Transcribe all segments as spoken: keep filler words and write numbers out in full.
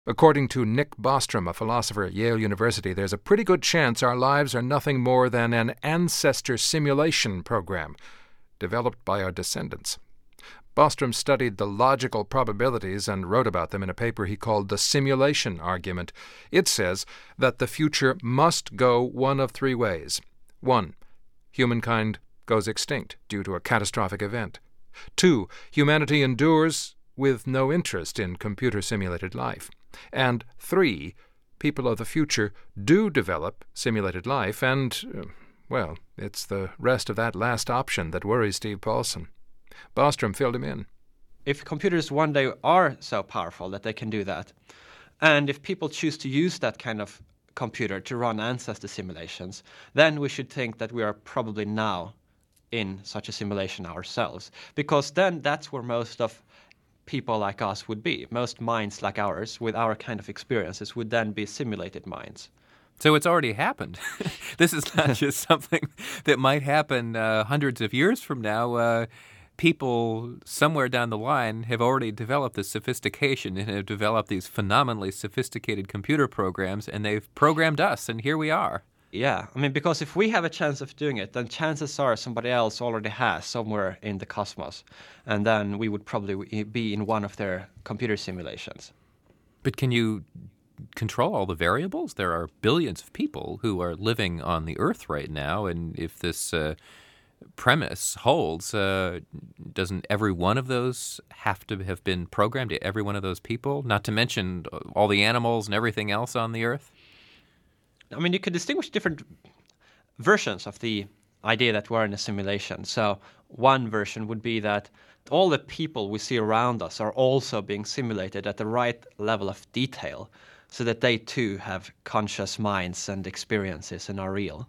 According to Nick Bostrom, a philosopher at Yale University, there's a pretty good chance our lives are nothing more than an ancestor simulation program developed by our descendants. Bostrom studied the logical probabilities and wrote about them in a paper he called The Simulation Argument. It says that the future must go one of three ways. One, humankind goes extinct due to a catastrophic event. Two, humanity endures with no interest in computer-simulated life. And three, people of the future do develop simulated life, and, uh, well, it's the rest of that last option that worries Steve Paulson. Bostrom filled him in. If computers one day are so powerful that they can do that, and if people choose to use that kind of computer to run ancestor simulations, then we should think that we are probably now in such a simulation ourselves, because then that's where most of people like us would be. Most minds like ours, with our kind of experiences, would then be simulated minds. So it's already happened. This is not just something that might happen uh, hundreds of years from now. Uh, people somewhere down the line have already developed this sophistication and have developed these phenomenally sophisticated computer programs, and they've programmed us, and here we are. Yeah, I mean, because if we have a chance of doing it, then chances are somebody else already has somewhere in the cosmos, and then we would probably be in one of their computer simulations. But can you control all the variables? There are billions of people who are living on the Earth right now, and if this uh, premise holds, uh, doesn't every one of those have to have been programmed, every one of those people, not to mention all the animals and everything else on the Earth? I mean, you could distinguish different versions of the idea that we're in a simulation. So one version would be that all the people we see around us are also being simulated at the right level of detail so that they too have conscious minds and experiences and are real.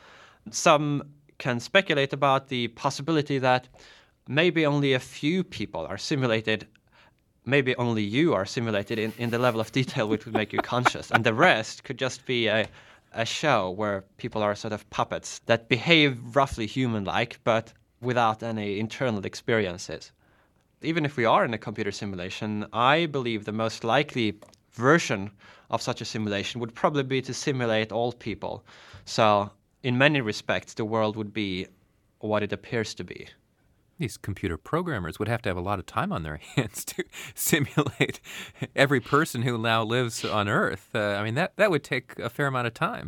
Some can speculate about the possibility that maybe only a few people are simulated. Maybe only you are simulated in, in the level of detail which would make you conscious, and the rest could just be a, a show where people are sort of puppets that behave roughly human-like, but without any internal experiences. Even if we are in a computer simulation, I believe the most likely version of such a simulation would probably be to simulate all people. So in many respects, the world would be what it appears to be. These computer programmers would have to have a lot of time on their hands to simulate every person who now lives on Earth. Uh, I mean, that, that would take a fair amount of time.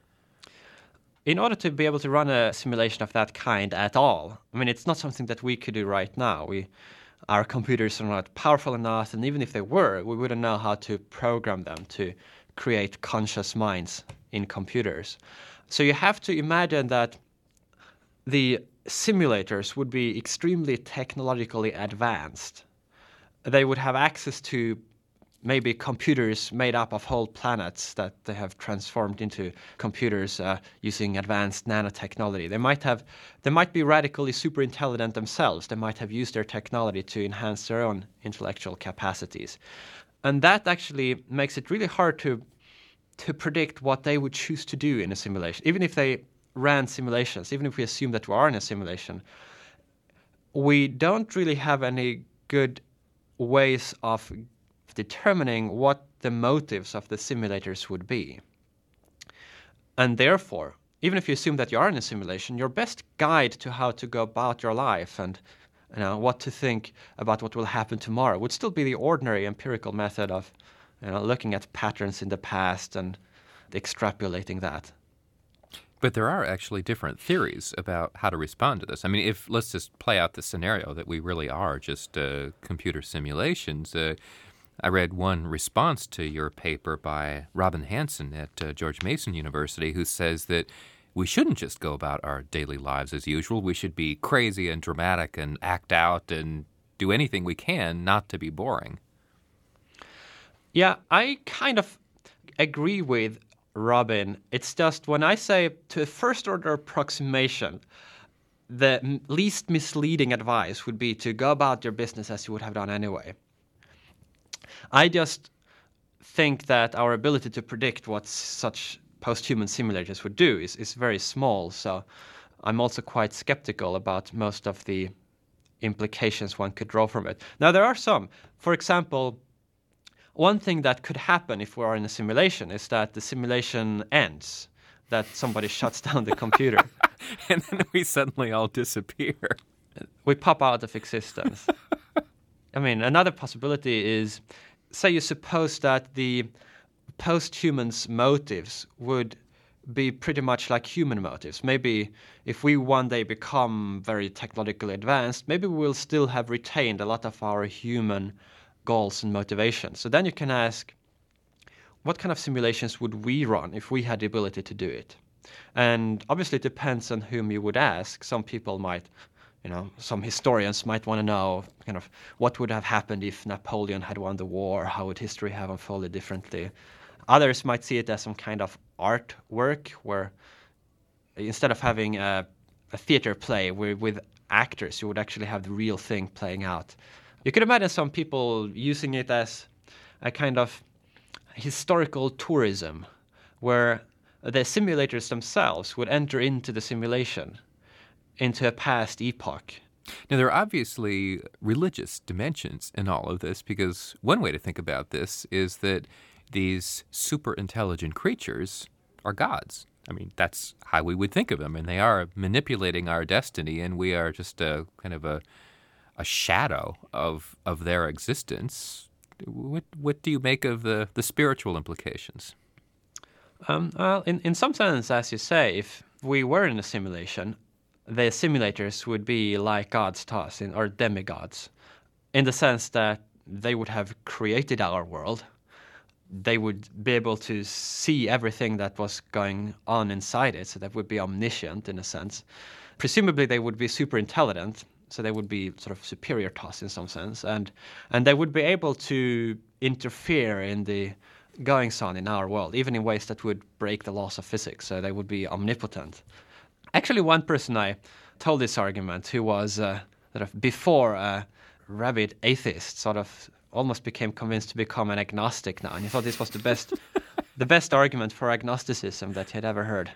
In order to be able to run a simulation of that kind at all, I mean, it's not something that we could do right now. We, our computers are not powerful enough, and even if they were, we wouldn't know how to program them to create conscious minds in computers. So you have to imagine that the simulators would be extremely technologically advanced. They would have access to maybe computers made up of whole planets that they have transformed into computers uh, using advanced nanotechnology. They might have, they might be radically super intelligent themselves. They might have used their technology to enhance their own intellectual capacities. And that actually makes it really hard to to predict what they would choose to do in a simulation. Even if they ran simulations, even if we assume that we are in a simulation, we don't really have any good ways of determining what the motives of the simulators would be. And therefore, even if you assume that you are in a simulation, your best guide to how to go about your life and you know, what to think about what will happen tomorrow would still be the ordinary empirical method of you know, looking at patterns in the past and extrapolating that. But there are actually different theories about how to respond to this. I mean, if let's just play out the scenario that we really are just uh, computer simulations. Uh, I read one response to your paper by Robin Hanson at uh, George Mason University, who says that we shouldn't just go about our daily lives as usual. We should be crazy and dramatic and act out and do anything we can not to be boring. Yeah, I kind of agree with Robin. It's just when I say to a first-order approximation, the m- least misleading advice would be to go about your business as you would have done anyway. I just think that our ability to predict what such post-human simulators would do is, is very small, so I'm also quite skeptical about most of the implications one could draw from it. Now, there are some. For example, one thing that could happen if we are in a simulation is that the simulation ends, that somebody shuts down the computer. And then we suddenly all disappear. We pop out of existence. I mean, another possibility is, say you suppose that the post-humans' motives would be pretty much like human motives. Maybe if we one day become very technologically advanced, maybe we'll still have retained a lot of our human goals and motivations. So then you can ask, what kind of simulations would we run if we had the ability to do it? And obviously it depends on whom you would ask. Some people might, you know, some historians might want to know kind of what would have happened if Napoleon had won the war, how would history have unfolded differently. Others might see it as some kind of artwork where instead of having a, a theater play where, with actors, you would actually have the real thing playing out. You could imagine some people using it as a kind of historical tourism where the simulators themselves would enter into the simulation, into a past epoch. Now, there are obviously religious dimensions in all of this, because one way to think about this is that these super intelligent creatures are gods. I mean, that's how we would think of them, and they are manipulating our destiny, and we are just a kind of a a shadow of of their existence. What what do you make of the, the spiritual implications? Um, well, in, in some sense, as you say, if we were in a simulation, the simulators would be like gods to us, in, or demigods, in the sense that they would have created our world. They would be able to see everything that was going on inside it, so they would be omniscient in a sense. Presumably they would be super intelligent, so they would be sort of superior to us in some sense, and and they would be able to interfere in the goings-on in our world, even in ways that would break the laws of physics, so they would be omnipotent. Actually, one person I told this argument who was uh, sort of before a rabid atheist, sort of almost became convinced to become an agnostic now, and he thought this was the best the best argument for agnosticism that he had ever heard.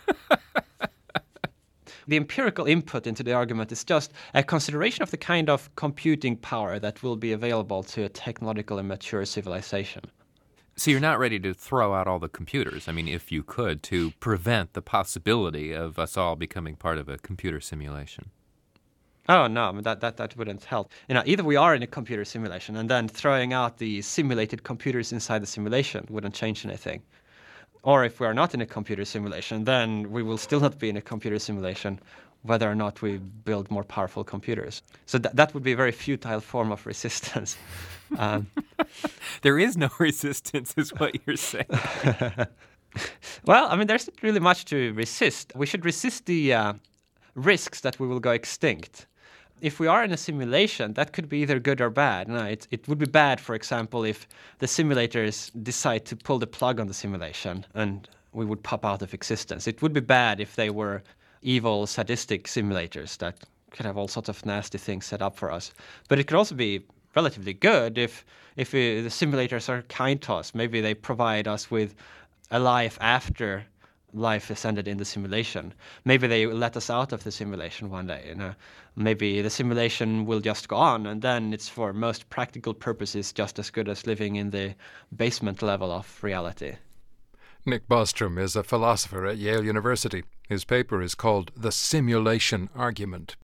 The empirical input into the argument is just a consideration of the kind of computing power that will be available to a technologically mature civilization. So you're not ready to throw out all the computers, I mean, if you could, to prevent the possibility of us all becoming part of a computer simulation. Oh, no, I mean, that, that, that wouldn't help. You know, either we are in a computer simulation and then throwing out the simulated computers inside the simulation wouldn't change anything. Or if we are not in a computer simulation, then we will still not be in a computer simulation whether or not we build more powerful computers. So th- that would be a very futile form of resistance. Um, there is no resistance, is what you're saying. Well, I mean, there's not really much to resist. We should resist the uh, risks that we will go extinct. If we are in a simulation, that could be either good or bad. No, it, it would be bad, for example, if the simulators decide to pull the plug on the simulation and we would pop out of existence. It would be bad if they were evil, sadistic simulators that could have all sorts of nasty things set up for us. But it could also be relatively good if if we, the simulators are kind to us. Maybe they provide us with a life after life is ended in the simulation. Maybe they let us out of the simulation one day. You know, maybe the simulation will just go on, and then it's for most practical purposes just as good as living in the basement level of reality. Nick Bostrom is a philosopher at Yale University. His paper is called The Simulation Argument.